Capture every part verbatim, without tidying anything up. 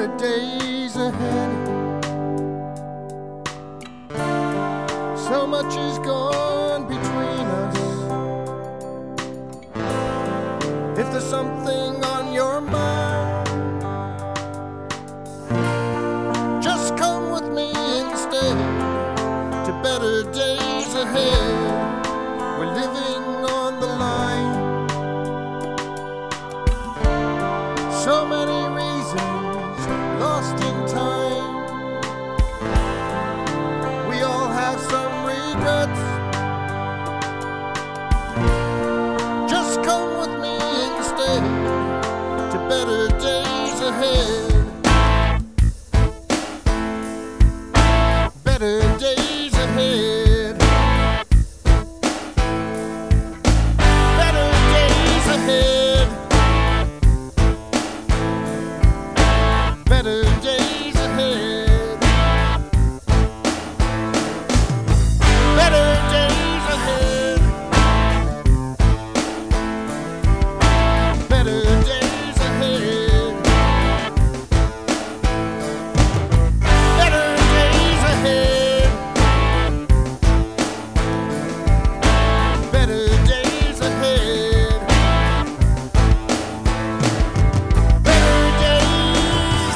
better days ahead. So much is gone between us. If there's something on your mind, just come with me instead to better days ahead. We're living on the line. So many reasons lost in time. We all have some regrets. Just come with me instead to better days ahead. Better days ahead. Better days ahead. Better days ahead. Better days ahead. Better days ahead. Better days ahead. Better days ahead. Better days.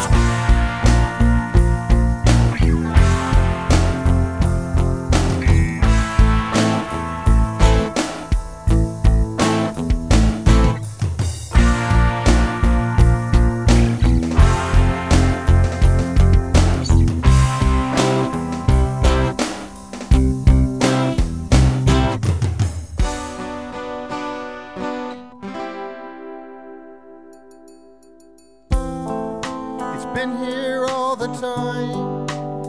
It's been here all the time,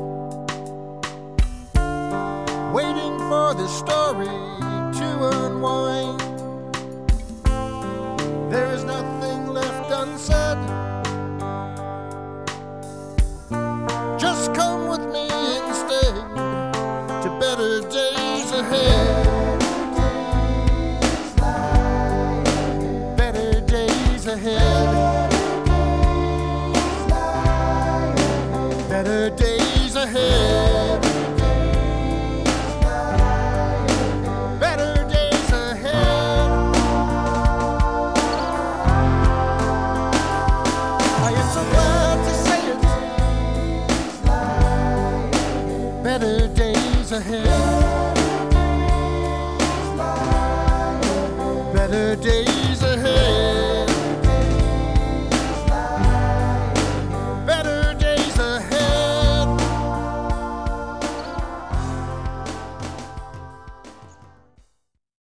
waiting for the story to unwind. There is nothing left unsaid. Just come with me instead to better days ahead. Better days ahead. Better days ahead. Better days ahead. I am so glad to say it. Better days ahead. Better days.